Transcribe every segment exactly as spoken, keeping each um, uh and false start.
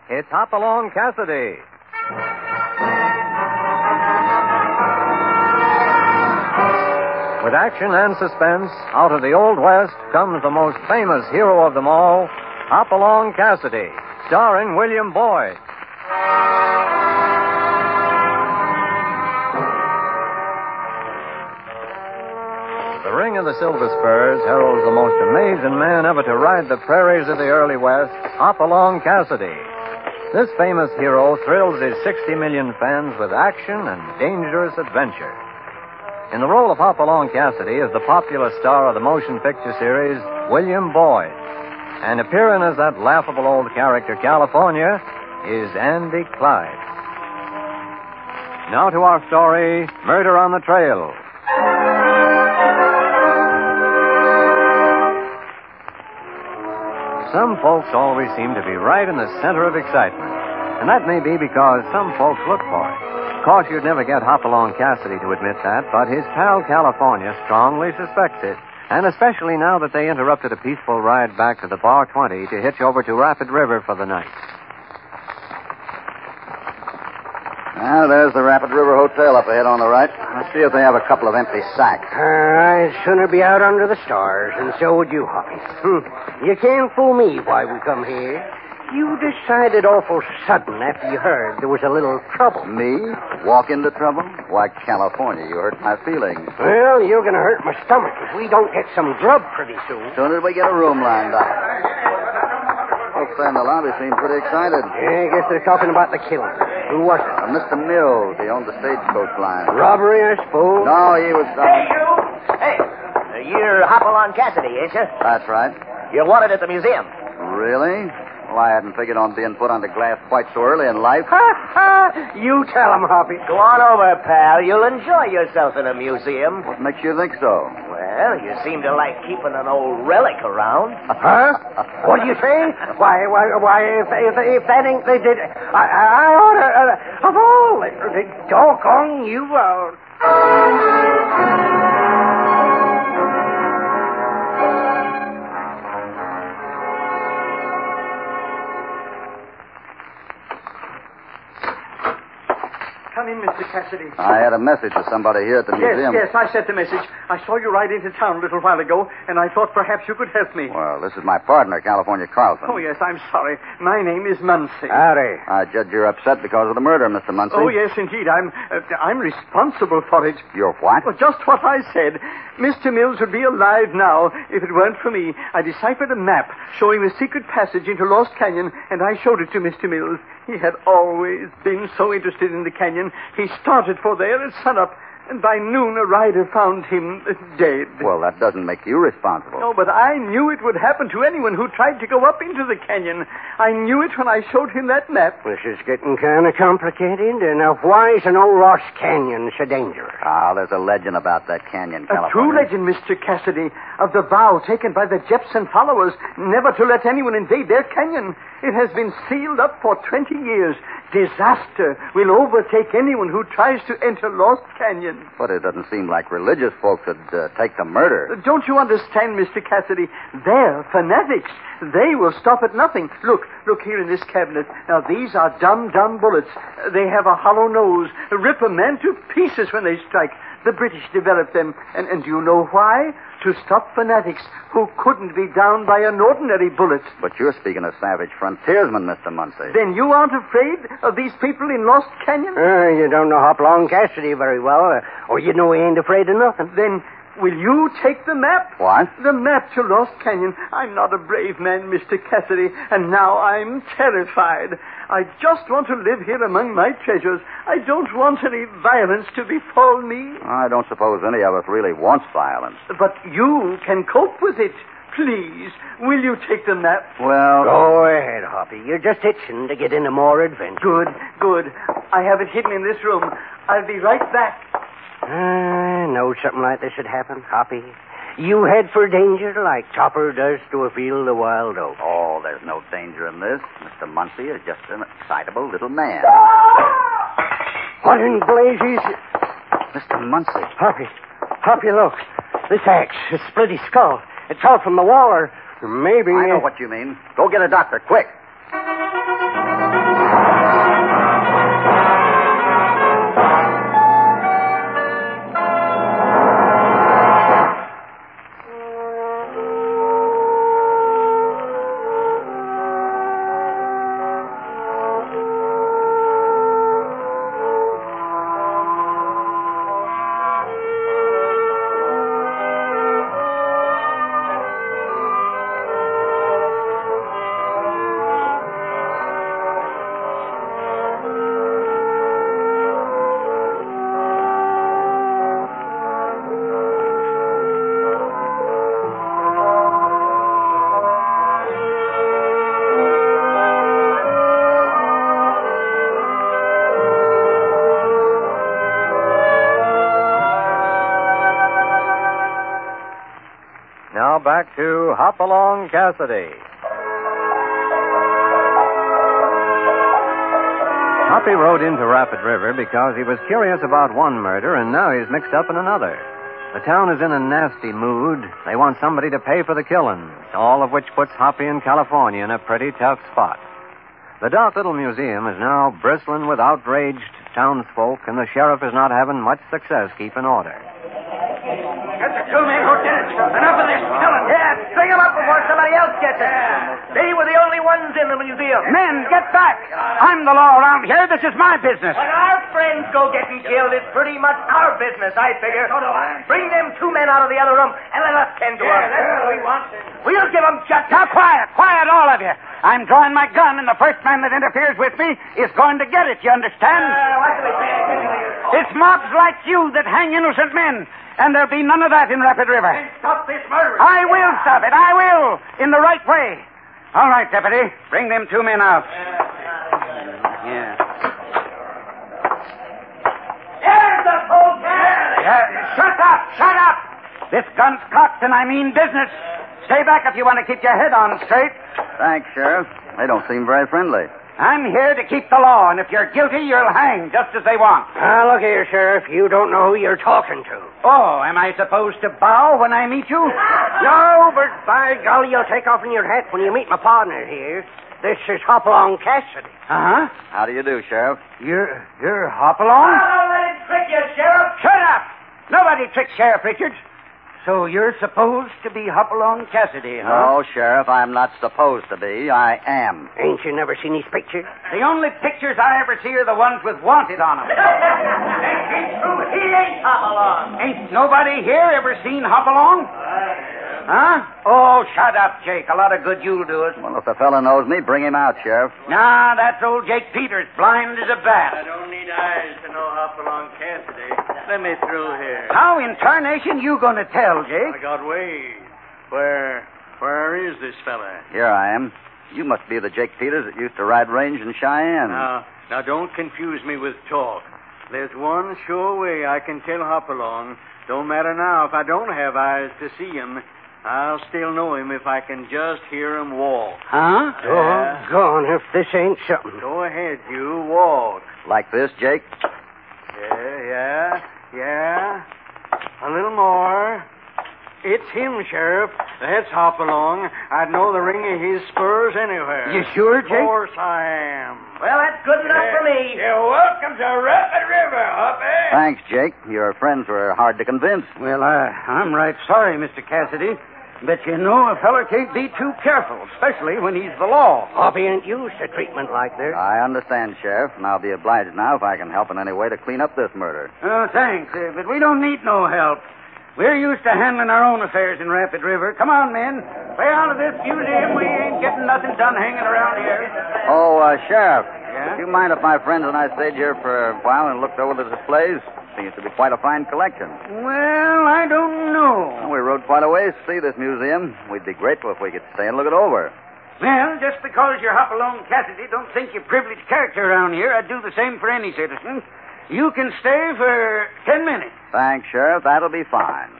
It's Hopalong Cassidy. With action and suspense, out of the Old West comes the most famous hero of them all, Hopalong Cassidy, starring William Boyd. The Ring of the Silver Spurs heralds the most amazing man ever to ride the prairies of the early West, Hopalong Cassidy. This famous hero thrills his sixty million fans with action and dangerous adventure. In the role of Hopalong Cassidy is the popular star of the motion picture series, William Boyd. And appearing as that laughable old character, California, is Andy Clyde. Now to our story, Murder on the Trail. Some folks always seem to be right in the center of excitement. And that may be because some folks look for it. Of course, you'd never get Hopalong Cassidy to admit that, but his pal California strongly suspects it. And especially now that they interrupted a peaceful ride back to the Bar twenty to hitch over to Rapid River for the night. Well, there's the Rapid River Hotel up ahead on the right. Let's see if they have a couple of empty sacks. Uh, I'd sooner be out under the stars, and so would you, Hoppy. Hmm. You can't fool me why we come here. You decided awful sudden after you heard there was a little trouble. Me? Walk into trouble? Why, California, you hurt my feelings. Well, you're going to hurt my stomach if we don't get some grub pretty soon. Soon as we get a room lined up. Folks there in the lobby seem pretty excited. Yeah, I guess they're talking about the killing. Who was it? Uh, Mister Mills. He owned the stagecoach line. Robbery, I suppose? No, he was... Uh... Hey, you! Hey, uh, you're Hopalong Cassidy, ain't you? That's right. You're wanted at the museum. Really? Well, I hadn't figured on being put under glass quite so early in life. Ha, ha! You tell him, Hoppy. Go on over, pal. You'll enjoy yourself in a museum. What makes you think so? Well, you seem to like keeping an old relic around. Huh? What do you say? Why, why, why, if, if, if that ain't they did... I, I ought to... Uh, of all... The doggone you... Uh... Come in, Mister Cassidy. I had a message for somebody here at the Yes, museum. yes, I sent the message. I saw you ride into town a little while ago, and I thought perhaps you could help me. Well, this is my partner, California Carlson. Oh, yes, I'm sorry. My name is Muncie. Howdy. I judge you're upset because of the murder, Mister Muncie. Oh, yes, indeed. I'm uh, I'm responsible for it. You're what? Well, just what I said. Mister Mills would be alive now if it weren't for me. I deciphered a map showing the secret passage into Lost Canyon, and I showed it to Mister Mills. He had always been so interested in the canyon. He started for there at sunup, and by noon a rider found him dead. Well, that doesn't make you responsible. No, but I knew it would happen to anyone who tried to go up into the canyon. I knew it when I showed him that map. This is getting kind of complicated. And now, why is an old Lost Canyon so dangerous? Ah, there's a legend about that canyon, California. A true legend, Mister Cassidy, of the vow taken by the Jepson followers never to let anyone invade their canyon. It has been sealed up for twenty years. Disaster will overtake anyone who tries to enter Lost Canyon. But it doesn't seem like religious folks would uh, take to murder. Don't you understand, Mister Cassidy? They're fanatics. They will stop at nothing. Look, look here in this cabinet. Now, these are dum-dum bullets. They have a hollow nose. Rip a man to pieces when they strike. The British developed them. And, and do you know why? To stop fanatics who couldn't be downed by an ordinary bullet. But you're speaking of savage frontiersmen, Mister Muncie. Then you aren't afraid of these people in Lost Canyon? Uh, you don't know Hopalong Cassidy very well, uh, or you know he ain't afraid of nothing. Then will you take the map? What? The map to Lost Canyon. I'm not a brave man, Mister Cassidy, and now I'm terrified. I just want to live here among my treasures. I don't want any violence to befall me. I don't suppose any of us really wants violence. But you can cope with it. Please, will you take the map? Well... Go ahead, Hoppy. You're just itching to get into more adventure. Good, good. I have it hidden in this room. I'll be right back. I know something like this would happen, Hoppy. You head for danger like Topper does to a field of wild oats. Oh, there's no danger in this. Mister Muncie is just an excitable little man. What in blazes? Mister Muncie. Hoppy, Hoppy, look. This axe, this split his skull. It's out from the wall, or maybe... I know what you mean. Go get a doctor, quick. back to Hopalong Cassidy. Hoppy rode into Rapid River because he was curious about one murder, and now he's mixed up in another. The town is in a nasty mood. They want somebody to pay for the killings, all of which puts Hoppy and California in a pretty tough spot. The dark little museum is now bristling with outraged townsfolk, and the sheriff is not having much success keeping order. Get the two men who did it. Enough of this killing. Yeah, string them up before somebody else gets it. They were the only ones in the museum. Men, get back. I'm the law around here. This is my business. When our friends go getting killed, it's pretty much our business, I figure. So do I. Bring them two men out of the other room and let us tend to them. Yeah, that's what we want. We'll give them justice. Now, quiet. Quiet, all of you. I'm drawing my gun, and the first man that interferes with me is going to get it, you understand? Uh, what do we say? It's mobs like you that hang innocent men, and there'll be none of that in Rapid River. Then stop this murder. I will stop it. I will. In the right way. All right, deputy. Bring them two men out. Yeah. There's the folks. Yeah. Shut up. Shut up. This gun's cocked, and I mean business. Stay back if you want to keep your head on straight. Thanks, Sheriff. They don't seem very friendly. I'm here to keep the law, and if you're guilty, you'll hang just as they want. Now, look here, Sheriff. You don't know who you're talking to. Oh, am I supposed to bow when I meet you? No, but by golly, you'll take off in your hat when you meet my partner here. This is Hopalong Cassidy. Uh-huh. How do you do, Sheriff? You're, you're Hopalong? Don't let him trick you, Sheriff. Shut up! Nobody tricks Sheriff Richards. So you're supposed to be Hopalong Cassidy, huh? No, Sheriff, I'm not supposed to be. I am. Ain't you never seen his picture? The only pictures I ever see are the ones with wanted on them. Ain't true. He ain't Hopalong. Ain't nobody here ever seen Hopalong? Huh? Oh, shut up, Jake. A lot of good you'll do us. Well, if the fella knows me, bring him out, Sheriff. Nah, that's old Jake Peters, blind as a bat. I don't need eyes to know Hopalong Cassidy. Let me through here. How in tarnation you gonna tell, I Jake? got ways. Where, where is this fella? Here I am. You must be the Jake Peters that used to ride range in Cheyenne. Now, now don't confuse me with talk. There's one sure way I can tell Hopalong. Don't matter now if I don't have eyes to see him. I'll still know him if I can just hear him walk. Huh? Yeah. Doggone if this ain't something. Go ahead, you walk. Like this, Jake? Yeah, yeah, yeah. A little more. It's him, Sheriff. That's Hopalong. I'd know the ring of his spurs anywhere. You sure, Of Jake? course I am. Well, that's good enough for me. You're welcome to Rapid River, Hoppy. Thanks, Jake. Your friends were hard to convince. Well, uh, I'm right sorry, Mister Cassidy. But you know, a feller can't be too careful, especially when he's the law. Hoppy ain't used to treatment like this. I understand, Sheriff, and I'll be obliged now if I can help in any way to clean up this murder. Oh, thanks, uh, but we don't need no help. We're used to handling our own affairs in Rapid River. Come on, men. Way out of this museum. We ain't getting nothing done hanging around here. Oh, uh, Sheriff. Yeah? Would you mind if my friends and I stayed here for a while and looked over the displays? Seems to be quite a fine collection. Well, I don't know. Well, we rode quite a ways to see this museum. We'd be grateful if we could stay and look it over. Well, just because you're Hopalong Cassidy don't think you're privileged character around here, I'd do the same for any citizen. You can stay for ten minutes. Thanks, Sheriff. That'll be fine.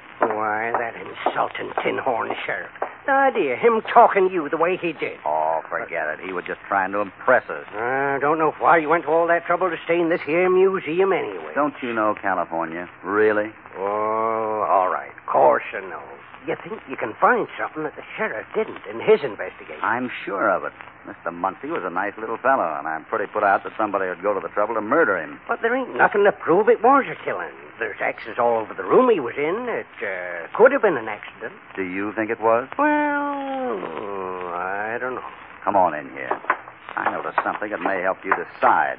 Why, that insulting tin-horn sheriff. The idea, him talking to you the way he did. Oh, forget it. He was just trying to impress us. I don't know why you went to all that trouble to stay in this here museum anyway. Don't you know California? Really? Oh, all right. Of course I know. You think you can find something that the sheriff didn't in his investigation? I'm sure of it. Mister Muncie was a nice little fellow, and I'm pretty put out that somebody would go to the trouble to murder him. But there ain't nothing to prove it was a killing. There's axes all over the room he was in. It uh, could have been an accident. Do you think it was? Well, I don't know. Come on in here. I noticed something that may help you decide.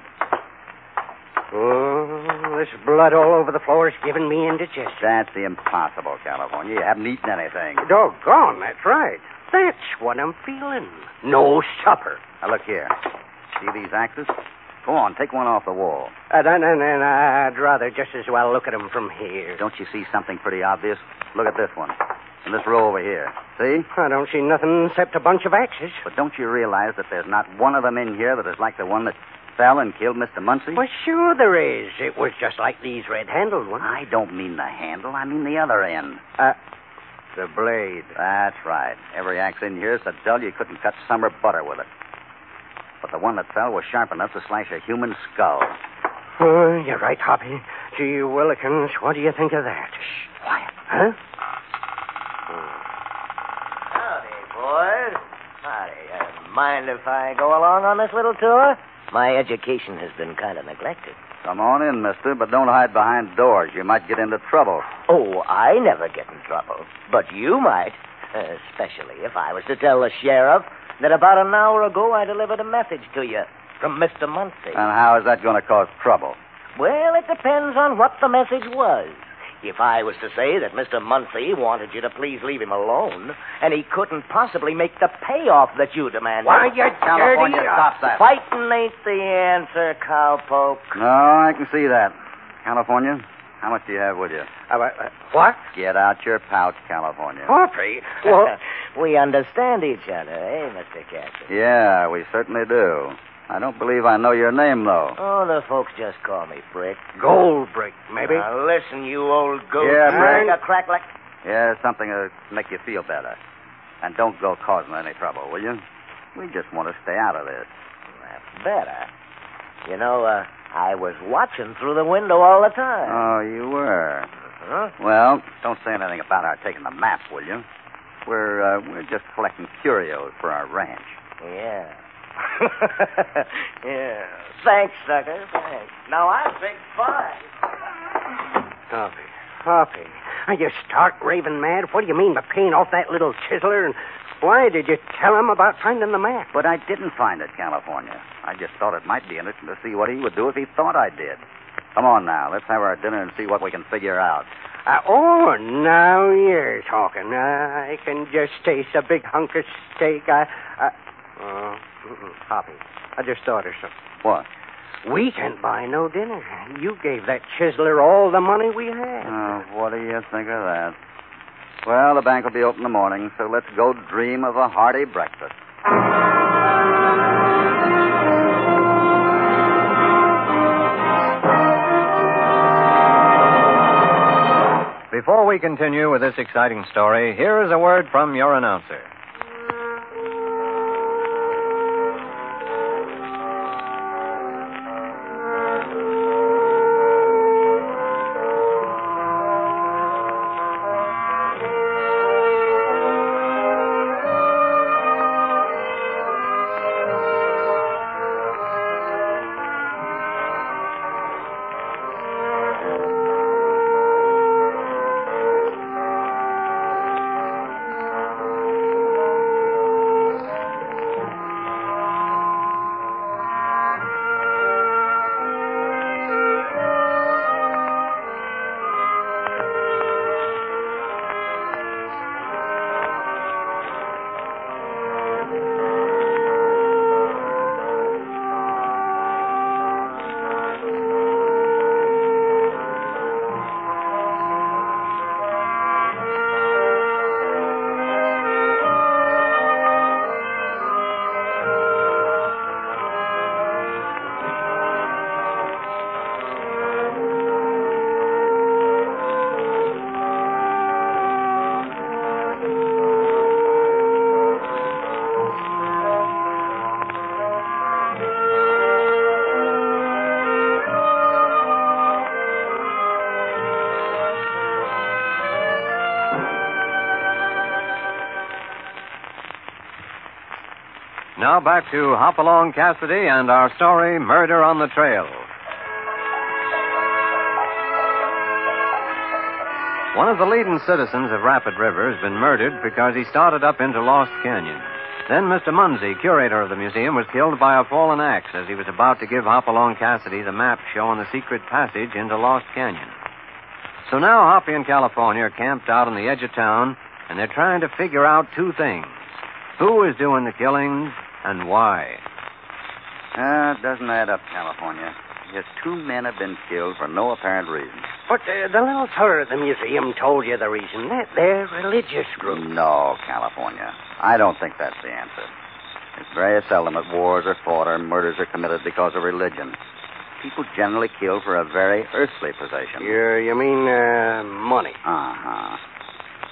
Oh, this blood all over the floor is giving me indigestion. That's impossible, California. You haven't eaten anything. Doggone, that's right. That's what I'm feeling. No supper. Now, look here. See these axes? Go on, take one off the wall. Uh, no, no, no, no, I'd rather just as well look at them from here. Don't you see something pretty obvious? Look at this one. And this row over here. See? I don't see nothing except a bunch of axes. But don't you realize that there's not one of them in here that is like the one that fell and killed Mister Muncie? Well, sure there is. It was just like these red-handled ones. I don't mean the handle. I mean the other end. Uh, The blade. That's right. Every axe in here is so dull you couldn't cut summer butter with it. But the one that fell was sharp enough to slash a human skull. Oh, you're right, Hoppy. Gee Willikins, what do you think of that? Shh, quiet. Huh? Howdy, boys. Howdy. Uh, mind if I go along on this little tour? My education has been kind of neglected. Come on in, mister, but don't hide behind doors. You might get into trouble. Oh, I never get in trouble. But you might. Uh, especially if I was to tell the sheriff that about an hour ago I delivered a message to you from Mister Muncie. And how is that going to cause trouble? Well, it depends on what the message was. If I was to say that Mister Muncie wanted you to please leave him alone, and he couldn't possibly make the payoff that you demanded. Why, you California, dirty... stop that. Fighting ain't the answer, cowpoke. No, I can see that. California, how much do you have with you? Uh, uh, what? Get out your pouch, California. Hoppy? Well, We understand each other, eh, Mister Cassidy? Yeah, we certainly do. I don't believe I know your name, though. Oh, the folks just call me Brick. gold brick, maybe. Now, listen, you old goat. Yeah, Break Brick. a crack like... Yeah, something to make you feel better. And don't go causing any trouble, will you? We just want to stay out of this. That's better. You know, uh, I was watching through the window all the time. Oh, you were. Huh? Well, don't say anything about our taking the map, will you? We're uh, we're just collecting curios for our ranch. Yeah. yeah. Thanks, sucker. Thanks. Now I'll say bye. Hoppy, Hoppy. Are you stark raving mad? What do you mean by paying off that little chiseler? And why did you tell him about finding the map? But I didn't find it, California. I just thought it might be interesting to see what he would do if he thought I did. Come on now, let's have our dinner and see what we can figure out. Uh, oh, now you're talking. Uh, I can just taste a big hunk of steak. I, I, oh, mm-mm, Hoppy, I just thought of something. What? We can't buy no dinner. You gave that chiseler all the money we had. Oh, what do you think of that? Well, the bank will be open in the morning, so let's go dream of a hearty breakfast. Before we continue with this exciting story, here is a word from your announcer. Now back to Hopalong Cassidy and our story, Murder on the Trail. One of the leading citizens of Rapid River has been murdered because he started up into Lost Canyon. Then Mister Muncie, curator of the museum, was killed by a fallen axe as he was about to give Hopalong Cassidy the map showing the secret passage into Lost Canyon. So now Hoppy and California are camped out on the edge of town, and they're trying to figure out two things. Who is doing the killings and why? Uh, it doesn't add up, California. Just two men have been killed for no apparent reason. But uh, the little feller at the museum told you the reason. That they're religious group. No, California. I don't think that's the answer. It's very seldom that wars are fought or murders are committed because of religion. People generally kill for a very earthly possession. You, you mean uh, money? Uh-huh.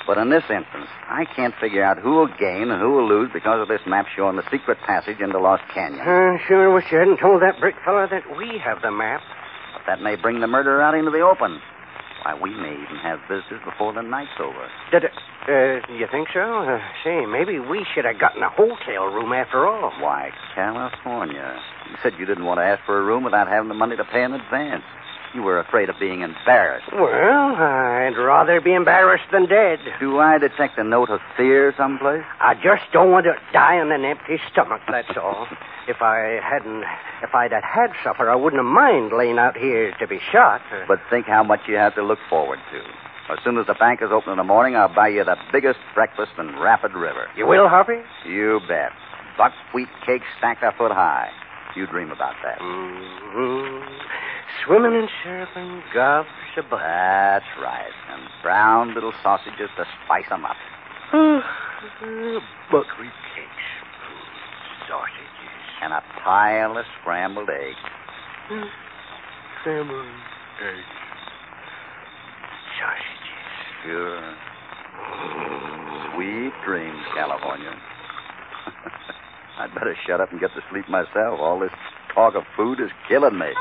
But in this instance, I can't figure out who will gain and who will lose because of this map showing the secret passage into Lost Canyon. I sure wish you hadn't told that brick fella that we have the map. But that may bring the murderer out into the open. Why, we may even have visitors before the night's over. Did it? Uh, you think so? Uh, say, maybe we should have gotten a hotel room after all. Why, California. You said you didn't want to ask for a room without having the money to pay in advance. You were afraid of being embarrassed. Well, I'd rather be embarrassed than dead. Do I detect a note of fear someplace? I just don't want to die on an empty stomach, that's all. If I hadn't, if I'd have had supper, I wouldn't have mind laying out here to be shot. But think how much you have to look forward to. As soon as the bank is open in the morning, I'll buy you the biggest breakfast in Rapid River. You will, Harvey? You bet. Buckwheat cake stacked a foot high. You dream about that. Mm-hmm. Swimming in syrup and gobs of butter. That's right. And brown little sausages to spice 'em up. Buckwheat cakes. Sausages. And a pile of scrambled eggs. Mm. Scrambled eggs. Sausages. Sure. Sweet dreams, California. I'd better shut up and get to sleep myself. All this talk of food is killing me.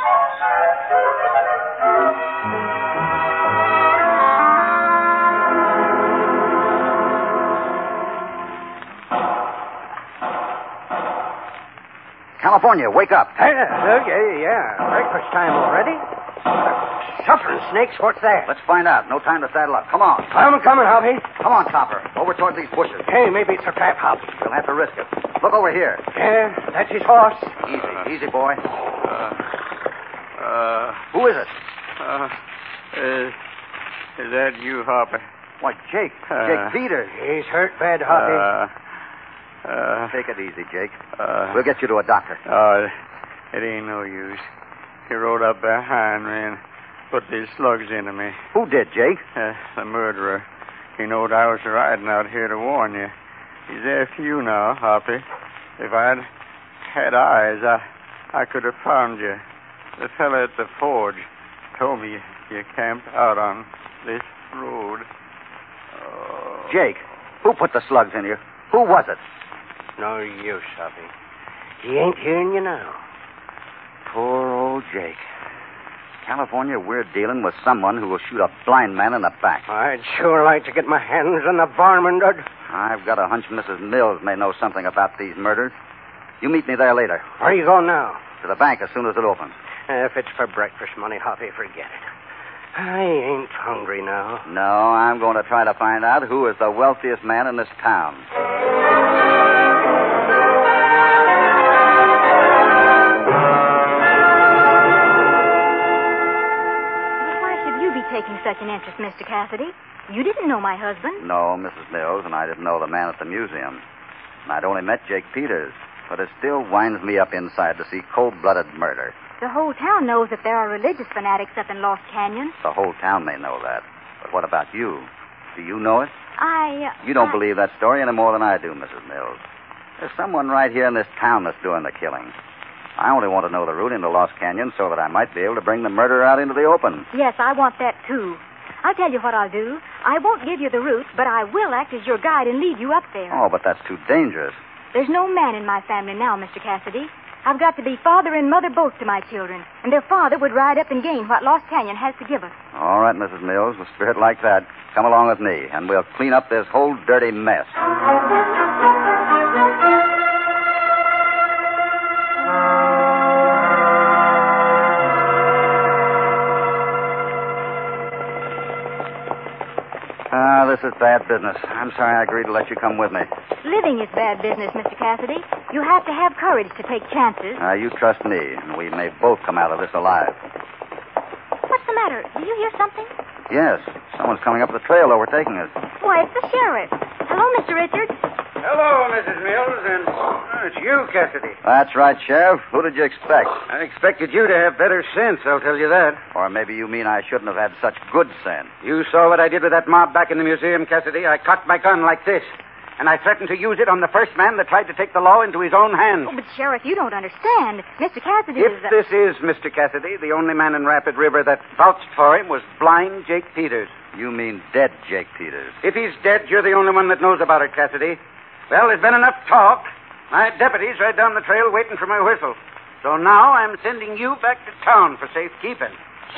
California, wake up. Yeah, okay, yeah. Breakfast time already? Suffering snakes, what's that? Let's find out. No time to saddle up. Come on. I'm coming, Hoppy. Come on, Topper. Over towards these bushes. Hey, maybe it's a trap, Hoppy. We'll have to risk it. Look over here. Yeah, that's his horse. Easy, easy, boy. Uh, uh, Who is it? uh, is, is that you, Hopper? Why, Jake. Uh, Jake Peters. He's hurt bad, Hoppy. Uh, uh, Take it easy, Jake. uh, We'll get you to a doctor. Oh, it ain't no use. He rode up behind me and put these slugs into me. Who did, Jake? Uh, the murderer. He knowed I was riding out here to warn you. He's after you now, Hoppy. If I'd had eyes, I, I could have found you. The fella at the forge told me you camped out on this road. Oh. Jake, who put the slugs in you? Who was it? No use, Hoppy. He ain't hearing you now. Poor old Jake. California, we're dealing with someone who will shoot a blind man in the back. I'd sure like to get my hands on the varmint. I've got a hunch Missus Mills may know something about these murders. You meet me there later. Where you going now? To the bank as soon as it opens. If it's for breakfast money, Hoppy, forget it. I ain't hungry now. No, I'm going to try to find out who is the wealthiest man in this town. Taking such an interest, Mister Cassidy. You didn't know my husband. No, Missus Mills, and I didn't know the man at the museum. And I'd only met Jake Peters, but it still winds me up inside to see cold-blooded murder. The whole town knows that there are religious fanatics up in Lost Canyon. The whole town may know that. But what about you? Do you know it? I... Uh, you don't I... believe that story any more than I do, Missus Mills. There's someone right here in this town that's doing the killing. I only want to know the route into Lost Canyon so that I might be able to bring the murderer out into the open. Yes, I want that, too. I'll tell you what I'll do. I won't give you the route, but I will act as your guide and lead you up there. Oh, but that's too dangerous. There's no man in my family now, Mister Cassidy. I've got to be father and mother both to my children, and their father would ride up and gain what Lost Canyon has to give us. All right, Missus Mills, with spirit like that, come along with me, and we'll clean up this whole dirty mess. Ah, this is bad business. I'm sorry I agreed to let you come with me. Living is bad business, Mister Cassidy. You have to have courage to take chances. Ah, uh, you trust me, and we may both come out of this alive. What's the matter? Did you hear something? Yes. Someone's coming up the trail overtaking us. Why, it's the sheriff. Hello, Mister Richards. Hello, Missus Mills, and oh, it's you, Cassidy. That's right, Sheriff. Who did you expect? I expected you to have better sense, I'll tell you that. Or maybe you mean I shouldn't have had such good sense. You saw what I did with that mob back in the museum, Cassidy. I cocked my gun like this, and I threatened to use it on the first man that tried to take the law into his own hands. Oh, but, Sheriff, you don't understand. Mister Cassidy if is... Uh... this is Mister Cassidy, the only man in Rapid River that vouched for him was blind Jake Peters. You mean dead Jake Peters. If he's dead, you're the only one that knows about it, Cassidy. Well, there's been enough talk. My deputy's right down the trail waiting for my whistle. So now I'm sending you back to town for safekeeping.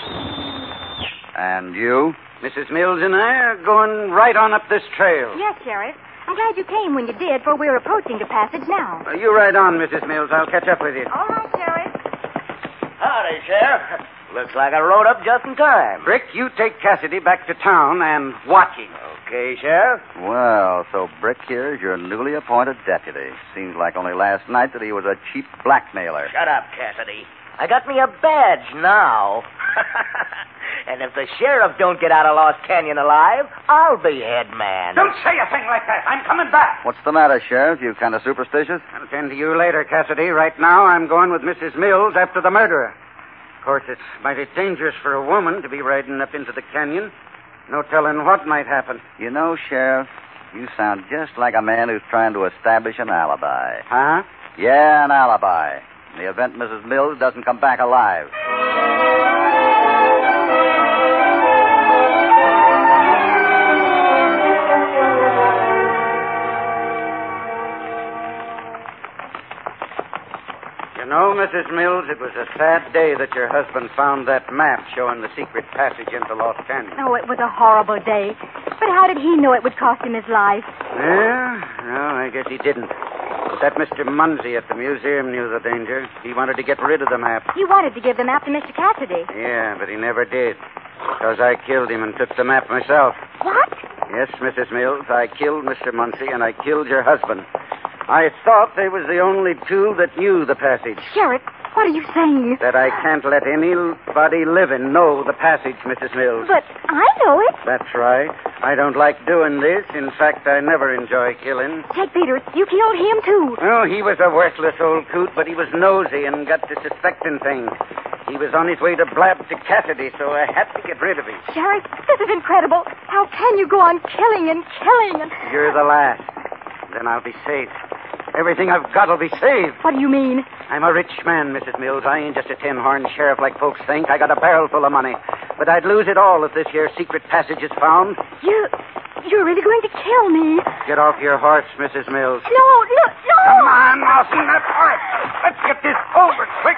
And you? Missus Mills and I are going right on up this trail. Yes, Sheriff. I'm glad you came when you did, for we're approaching the passage now. Uh, you ride on, Missus Mills. I'll catch up with you. All right, Sheriff. Howdy, Sheriff. Looks like I rode up just in time. Brick, you take Cassidy back to town and watch him. Okay, Sheriff. Well, so Brick here is your newly appointed deputy. Seems like only last night that he was a cheap blackmailer. Shut up, Cassidy. I got me a badge now. And if the sheriff don't get out of Lost Canyon alive, I'll be head man. Don't say a thing like that. I'm coming back. What's the matter, Sheriff? You kind of superstitious? I'll attend to you later, Cassidy. Right now, I'm going with Missus Mills after the murderer. Of course, it's mighty dangerous for a woman to be riding up into the canyon. No telling what might happen. You know, Sheriff, you sound just like a man who's trying to establish an alibi. Huh? Yeah, an alibi. In the event Missus Mills doesn't come back alive. You know, Missus Mills, it was a sad day that your husband found that map showing the secret passage into Lost Canyon. Oh, it was a horrible day. But how did he know it would cost him his life? Yeah? No, I guess he didn't. But that Mister Munsey at the museum knew the danger. He wanted to get rid of the map. He wanted to give the map to Mister Cassidy. Yeah, but he never did. Because I killed him and took the map myself. What? Yes, Missus Mills, I killed Mister Munsey and I killed your husband. I thought they was the only two that knew the passage. Sheriff, what are you saying? That I can't let anybody living know the passage, Missus Mills. But I know it. That's right. I don't like doing this. In fact, I never enjoy killing. Jake Peters, you killed him, too. Oh, he was a worthless old coot, but he was nosy and got to suspecting things. He was on his way to blab to Cassidy, so I had to get rid of him. Sheriff, this is incredible. How can you go on killing and killing and... You're the last. Then I'll be safe. Everything I've got will be saved. What do you mean? I'm a rich man, Missus Mills. I ain't just a tin-horn sheriff like folks think. I got a barrel full of money. But I'd lose it all if this here secret passage is found. You... You're really going to kill me. Get off your horse, Missus Mills. No, no, no! Come on, Lawson, that's horse. Let's get this over quick.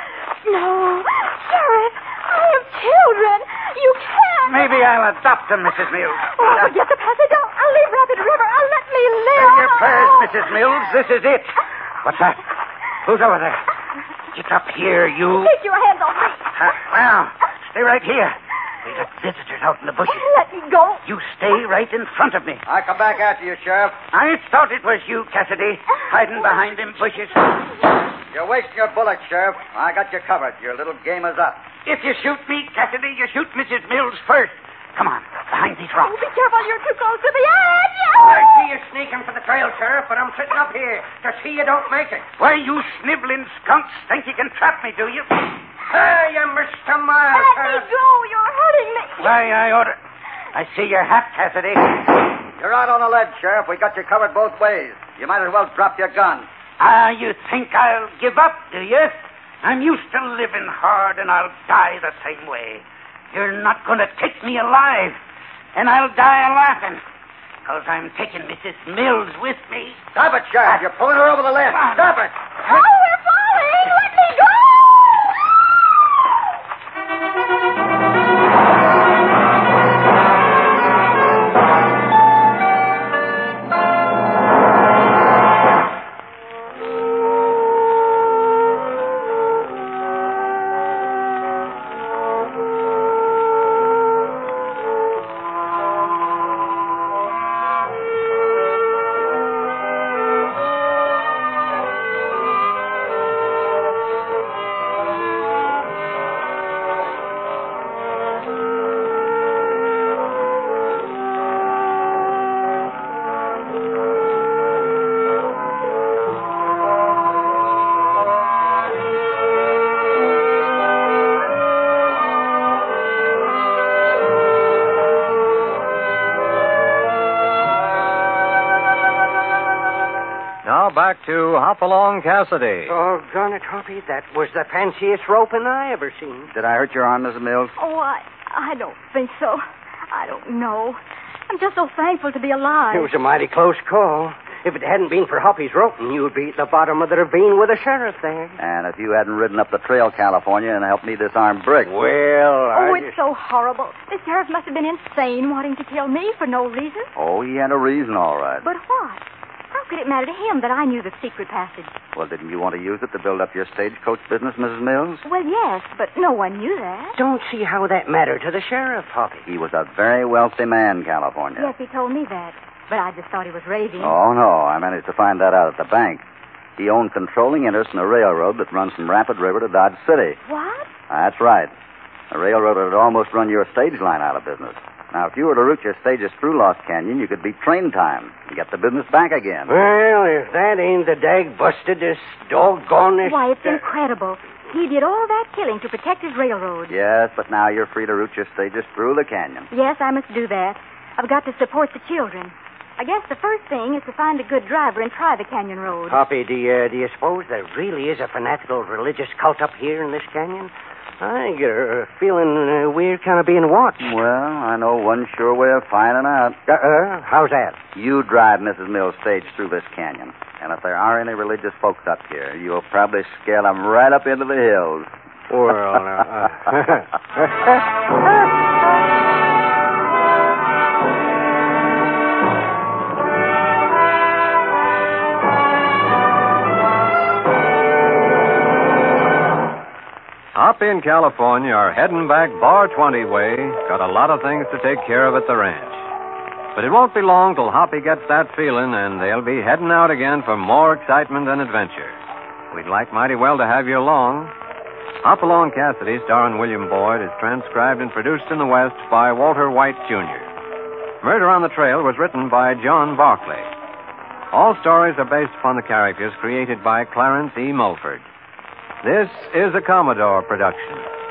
No. Sheriff, I have children. You can't. Maybe I'll adopt them, Missus Mills. Oh, forget the passage. I'll, I'll leave Rapid River. I'll let me live. Say your prayers, Missus Mills. This is it. What's that? Who's over there? Get up here, you. Take your hands off me. Uh, well, stay right here. We got visitors out in the bushes. Let me go. You stay right in front of me. I come back after you, Sheriff. I thought it was you, Cassidy, hiding behind them bushes. You're wasting your bullets, Sheriff. I got you covered. Your little game is up. If you shoot me, Cassidy, you shoot Missus Mills first. Come on, behind these rocks. Oh, be careful. You're too close to the edge. I see you sneaking for the trail, Sheriff, but I'm sitting up here to see you don't make it. Why, you sniveling skunks think you can trap me, do you? Hey, you Mister Miles. Let me go. You're hurting me. Why, I ought to... I see your hat, Cassidy. You're out on the ledge, Sheriff. We got you covered both ways. You might as well drop your gun. Ah, you think I'll give up, do you? I'm used to living hard, and I'll die the same way. You're not going to take me alive, and I'll die laughing, because I'm taking Missus Mills with me. Stop it, Sheriff. You're pulling her over the ledge. Stop it. Oh, we're falling. Let me go. Back to Hopalong Cassidy. Doggone it, Hoppy. That was the fanciest roping I ever seen. Did I hurt your arm, Missus Mills? Oh, I, I don't think so. I don't know. I'm just so thankful to be alive. It was a mighty close call. If it hadn't been for Hoppy's roping, you would be at the bottom of the ravine with the sheriff there. And if you hadn't ridden up the trail, California, and helped me disarm Brick. Well, I Oh, it's just... so horrible. The sheriff must have been insane wanting to kill me for no reason. Oh, he had a reason, all right. But what? How could it matter to him that I knew the secret passage? Well, didn't you want to use it to build up your stagecoach business, Missus Mills? Well, yes, but no one knew that. Don't see how that mattered to the sheriff, Hoppy. He was a very wealthy man, California. Yes, he told me that. But I just thought he was raving. Oh, no. I managed to find that out at the bank. He owned controlling interest in a railroad that runs from Rapid River to Dodge City. What? That's right. The railroad had almost run your stage line out of business. Now, if you were to route your stages through Lost Canyon, you could beat train time and get the business back again. Well, if that ain't the dag bustedest, doggonest... Why, it's incredible. He did all that killing to protect his railroad. Yes, but now you're free to route your stages through the canyon. Yes, I must do that. I've got to support the children. I guess the first thing is to find a good driver and try the canyon road. Hoppy, do you, do you suppose there really is a fanatical religious cult up here in this canyon? I get a feeling uh, we're kind of being watched. Well, I know one sure way of finding out. Uh-uh. How's that? You drive Missus Mills' stage through this canyon. And if there are any religious folks up here, you'll probably scare them right up into the hills. Well, uh... Hoppy and California are heading back Bar twenty way. Got a lot of things to take care of at the ranch. But it won't be long till Hoppy gets that feeling, and they'll be heading out again for more excitement and adventure. We'd like mighty well to have you along. Hop Along Cassidy, starring William Boyd, is transcribed and produced in the West by Walter White, Junior Murder on the Trail was written by John Barclay. All stories are based upon the characters created by Clarence E. Mulford. This is a Commodore production.